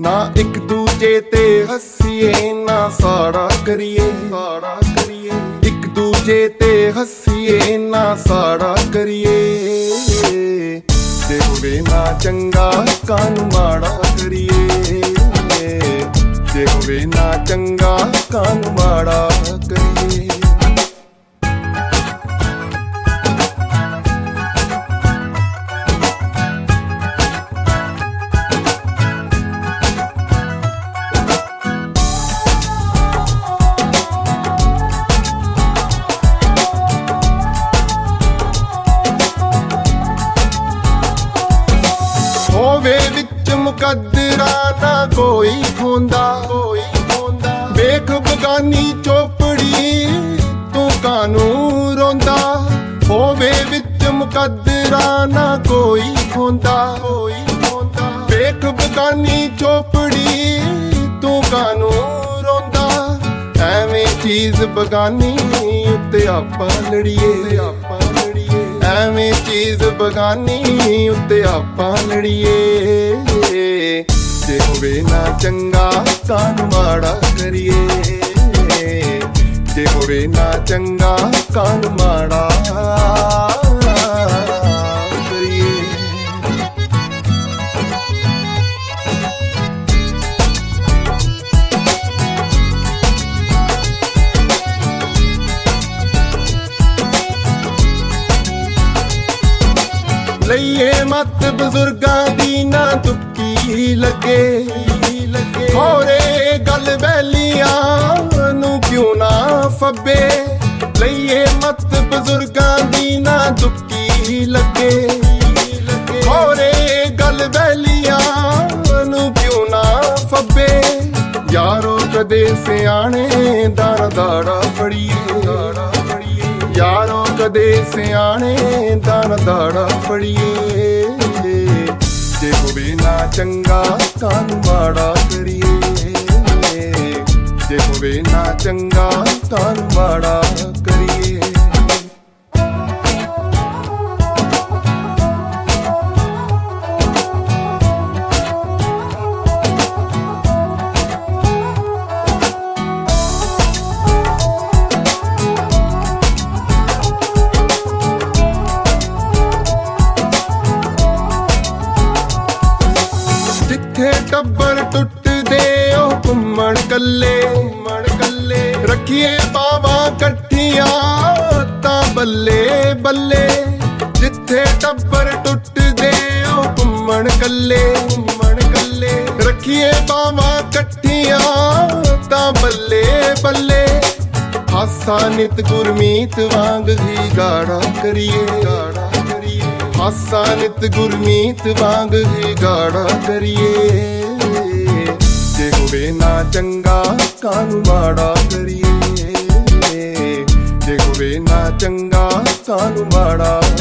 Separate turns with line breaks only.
ਨਾ ਇੱਕ ਦੂਜੇ ਤੇ ਹੱਸੀਏ ਨਾ ਸਾੜਾ ਕਰੀਏ ਇੱਕ ਦੂਜੇ ਤੇ ਹੱਸੀਏ ਨਾ ਸਾੜਾ ਕਰੀਏ ਜੇ ਹੋਵੇ ਨਾ ਚੰਗਾ ਕਾਨੂੰ ਮਾੜਾ ਕਰੀਏ ਜੇ ਹੋਵੇ ਨਾ ਚੰਗਾ ਕਾਨੂੰ ਮਾੜਾ ਕਰੀਏ ਹੋਵੇ ਵਿੱਚ ਮੁਕੱਦਰਾਂ ਨਾ ਕੋਈ ਖੋਂਦਾ ਵੇਖ ਬਗਾਨੀ ਚੋਪੜੀ ਤੂੰ ਕਾਨੂੰ ਰੋਂਦਾ ਹੋਵੇ ਵਿੱਚ ਮੁਕੱਦਰਾਂ ਨਾ ਕੋਈ ਖੋਂਦਾ ਵੇਖ ਬਗਾਨੀ ਚੋਪੜੀ ਤੂੰ ਕਾਨੂੰ ਰੋਂਦਾ ਐਵੇਂ ਚੀਜ਼ ਬਗਾਨੀ ਉੱਤੇ ਆਪਾਂ ਲੜੀਏ ਐਵੇਂ ਚੀਜ਼ ਬਗਾਨੀ ਉੱਤੇ ਆਪਾਂ ਲੜੀਏ ਜੇ ਹੋਵੇ ਨਾ ਚੰਗਾ ਕਾਨੂੰ ਮਾੜਾ ਕਰੀਏ ਜੇ ਹੋਵੇ ਨਾ ਚੰਗਾ ਕਾਨੂੰ ਮਾੜਾ ਕਰੀਏ ਲਈਏ ਮੱਤ ਬਜ਼ੁਰਗਾਂ ਦੀ ਨਾ ਤੁੱਕੀ ਲੱਗੇ ਹੋਰੇ ਗੱਲ ਬੈਲੀਆਂ ਨੂੰ ਕਿਉਂ ਨਾ ਫੱਬੇ ਲਈਏ ਮੱਤ ਬਜ਼ੁਰਗਾਂ ਦੀ ਨਾ ਤੁੱਕੀ ਲੱਗੇ ਹੋਰੇ ਗੱਲ ਬੈਲੀਆਂ ਨੂੰ ਕਿਉਂ ਨਾ ਫੱਬੇ ਯਾਰੋ ਕਦੇ ਸਿਆਣੇ ਦਾਣਾ ਦਾੜਾ ਫੜੀਏ ਯਾਰੋ ਕਦੇ ਸਿਆਣੇ ਦਾਣਾ ਦਾੜਾ ਫੜੀਏ ਜੇ ਹੋਵੇ ਨਾ ਚੰਗਾ ਕਾਨੂੰ ਮਾੜਾ ਕਰੀਏ ਜੇ ਹੋਵੇ ਨਾ ਚੰਗਾ ਕਾਨੂੰ ਮਾੜਾ ਕਰੀਏ ਜਿੱਥੇ ਟੱਬਰ ਟੁੱਟਦੇ ਉਹ ਘੁੰਮਣ ਕੱਲੇ ਰੱਖੀਏ ਬਾਵਾਂ ਇਕੱਠੀਆਂ ਤਾਂ ਬੱਲੇ ਬੱਲੇ ਜਿੱਥੇ ਟੱਬਰ ਟੁੱਟਦੇ ਉਹ ਘੁੰਮਣ ਕੱਲੇ ਰੱਖੀਏ ਬਾਵਾਂ ਇਕੱਠੀਆਂ ਤਾਂ ਬੱਲੇ ਬੱਲੇ ਹਾਸਾ ਨਿਤ ਗੁਰਮੀਤ ਵਾਂਗ ਹੀ ਗਾੜਾ ਕਰੀਏ ਹਾਸਾ ਨਿਤ ਗੁਰਮੀਤ ਵਾਂਗ ਹੀ ਗਾੜਾ ਕਰੀਏ ਜੇ ਹੋਵੇ ਨਾ ਚੰਗਾ ਕਾਨੂੰ ਮਾੜਾ ਕਰੀਏ ਜੇ ਹੋਵੇ ਨਾ ਚੰਗਾ ਕਾਨੂੰ ਮਾੜਾ